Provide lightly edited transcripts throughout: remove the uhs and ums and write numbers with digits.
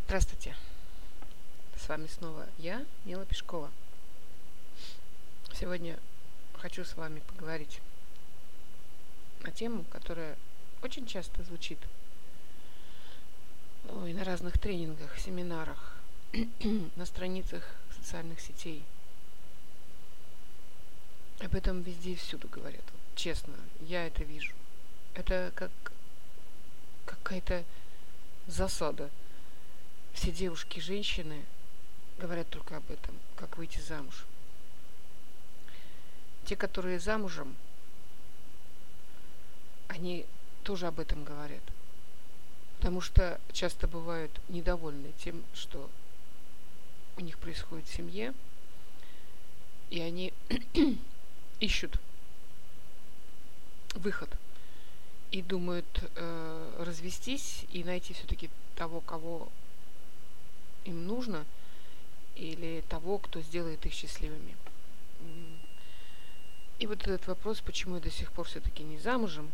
Здравствуйте, с вами снова я, Мила Пешкова. Сегодня хочу с вами поговорить на тему, которая очень часто звучит и на разных тренингах, семинарах, на страницах социальных сетей. Об этом везде и всюду говорят. Вот, честно, я это вижу. Это как какая-то засада. Все девушки и женщины говорят только об этом, как выйти замуж. Те, которые замужем, они тоже об этом говорят. Потому что часто бывают недовольны тем, что у них происходит в семье, и они ищут выход и думают развестись и найти все-таки того, кого им нужно, или того, кто сделает их счастливыми. И вот этот вопрос, почему я до сих пор все-таки не замужем,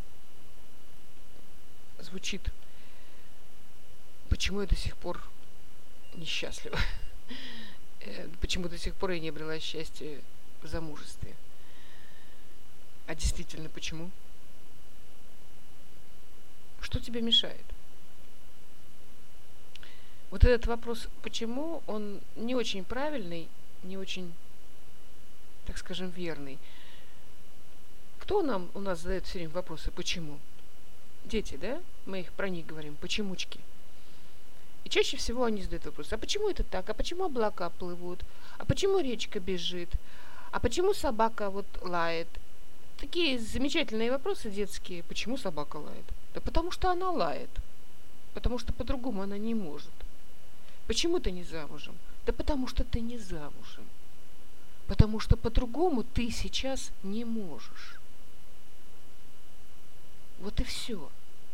звучит: почему я до сих пор несчастлива? Почему до сих пор я не обрела счастье в замужестве? А действительно, почему? Что тебе мешает? Вот этот вопрос «почему?» он не очень правильный, не очень, так скажем, верный. Кто у нас задает все время вопросы «почему»? Дети, да? Мы про них говорим «почемучки». И чаще всего они задают вопрос: а почему это так? А почему облака плывут? А почему речка бежит? А почему собака вот лает? Такие замечательные вопросы детские. Почему собака лает? Да потому что она лает. Потому что по-другому она не может. Почему ты не замужем? Да потому что ты не замужем. Потому что по-другому ты сейчас не можешь. Вот и все.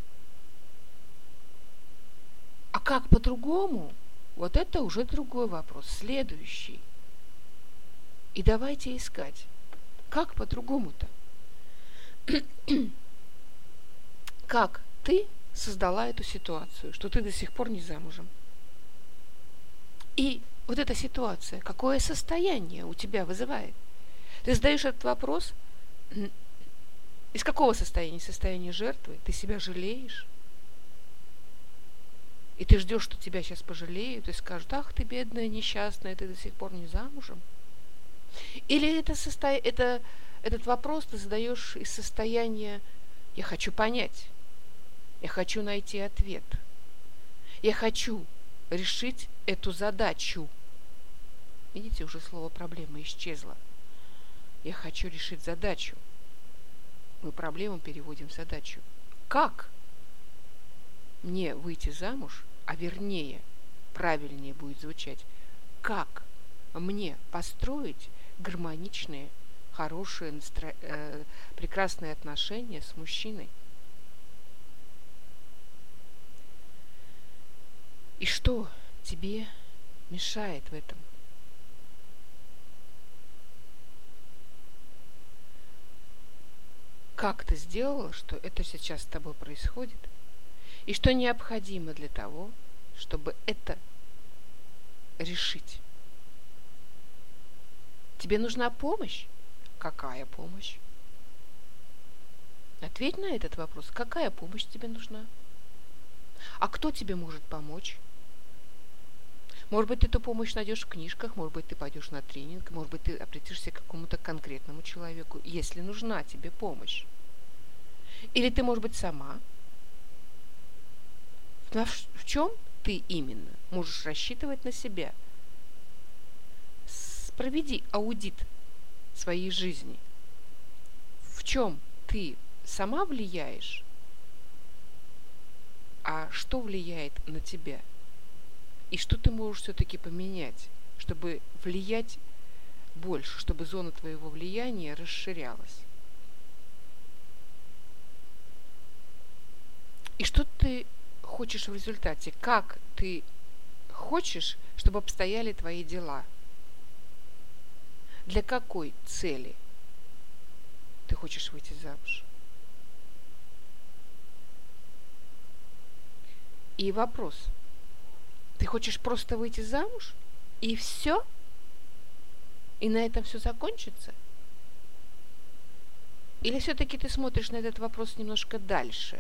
А как по-другому? Вот это уже другой вопрос, следующий. И давайте искать. Как по-другому-то? Как ты создала эту ситуацию, что ты до сих пор не замужем? И вот эта ситуация, какое состояние у тебя вызывает? Ты задаешь этот вопрос: из какого состояния? Состояния жертвы? Ты себя жалеешь? И ты ждешь, что тебя сейчас пожалеют и скажут: ах, ты бедная, несчастная, ты до сих пор не замужем? Или этот вопрос ты задаешь из состояния: я хочу понять, я хочу найти ответ, я хочу решить эту задачу. Видите, уже слово «проблема» исчезло. Я хочу решить задачу. Мы проблему переводим в задачу. Как мне выйти замуж, а вернее, правильнее будет звучать, как мне построить гармоничные, хорошие, прекрасные отношения с мужчиной? И что тебе мешает в этом? Как ты сделала, что это сейчас с тобой происходит? И что необходимо для того, чтобы это решить? Тебе нужна помощь? Какая помощь? Ответь на этот вопрос. Какая помощь тебе нужна? А кто тебе может помочь? Может быть, ты эту помощь найдешь в книжках, может быть, ты пойдешь на тренинг, может быть, ты обратишься к какому-то конкретному человеку, если нужна тебе помощь. Или ты, может быть, сама. В чем ты именно можешь рассчитывать на себя? Проведи аудит своей жизни. В чем ты сама влияешь, а что влияет на тебя? И что ты можешь все-таки поменять, чтобы влиять больше, чтобы зона твоего влияния расширялась? И что ты хочешь в результате? Как ты хочешь, чтобы обстояли твои дела? Для какой цели ты хочешь выйти замуж? И вопрос: Ты хочешь просто выйти замуж? И все? И на этом все закончится? Или все-таки ты смотришь на этот вопрос немножко дальше?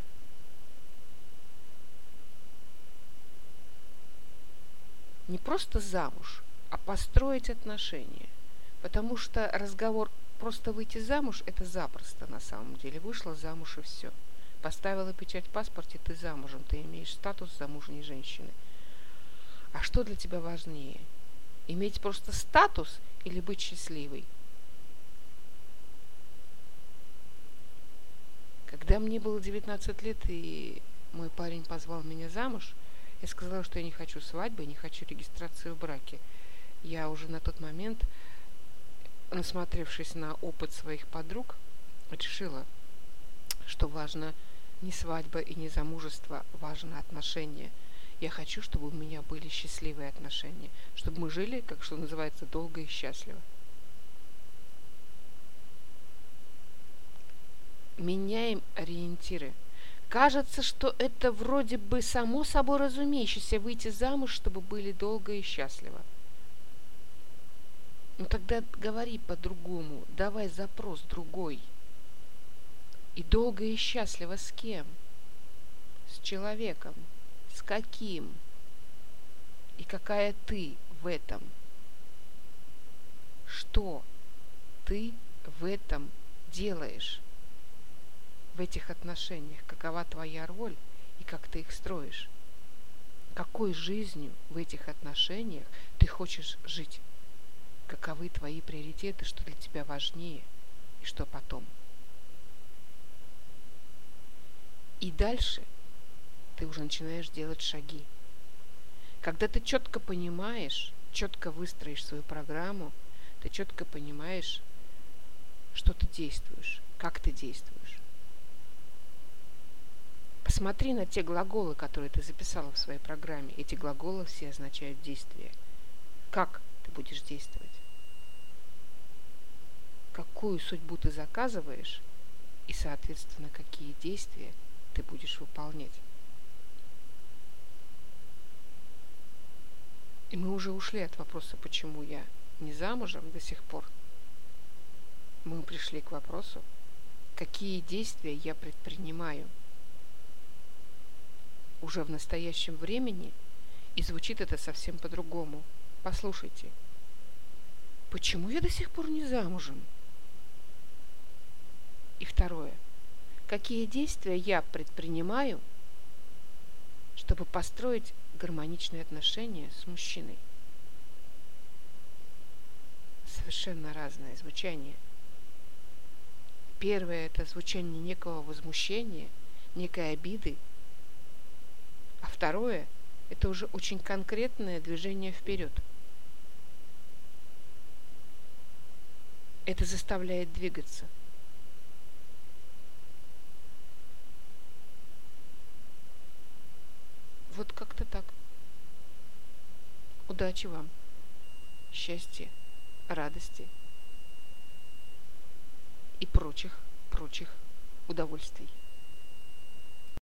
Не просто замуж, а построить отношения. Потому что разговор просто выйти замуж – это запросто на самом деле. Вышла замуж и все. Поставила печать в паспорте, ты замужем, ты имеешь статус замужней женщины. А что для тебя важнее? Иметь просто статус или быть счастливой? Когда мне было 19 лет, и мой парень позвал меня замуж, я сказала, что я не хочу свадьбы, не хочу регистрации в браке. Я уже на тот момент, насмотревшись на опыт своих подруг, решила, что важно не свадьба и не замужество, важно отношения. Я хочу, чтобы у меня были счастливые отношения, чтобы мы жили, как что называется, долго и счастливо. Меняем ориентиры. Кажется, что это вроде бы само собой разумеющееся выйти замуж, чтобы были долго и счастливо. Ну тогда говори по-другому, давай запрос другой. И долго и счастливо с кем? С человеком. С каким? И какая ты в этом? Что ты в этом делаешь? В этих отношениях, какова твоя роль и как ты их строишь? Какой жизнью в этих отношениях ты хочешь жить? Каковы твои приоритеты, что для тебя важнее и что потом? И дальше ты уже начинаешь делать шаги. Когда ты четко понимаешь, четко выстроишь свою программу, ты четко понимаешь, что ты действуешь, как ты действуешь. Посмотри на те глаголы, которые ты записала в своей программе. Эти глаголы все означают действие. Как ты будешь действовать? Какую судьбу ты заказываешь и, соответственно, какие действия ты будешь выполнять. И мы уже ушли от вопроса, почему я не замужем до сих пор. Мы пришли к вопросу, какие действия я предпринимаю уже в настоящем времени, и звучит это совсем по-другому. Послушайте, почему я до сих пор не замужем? И второе, какие действия я предпринимаю, чтобы построить гармоничные отношения с мужчиной? Совершенно разное звучание. Первое – это звучание некого возмущения, некой обиды. А второе – это уже очень конкретное движение вперед. Это заставляет двигаться. Вот как-то так. Удачи вам, счастья, радости и прочих удовольствий.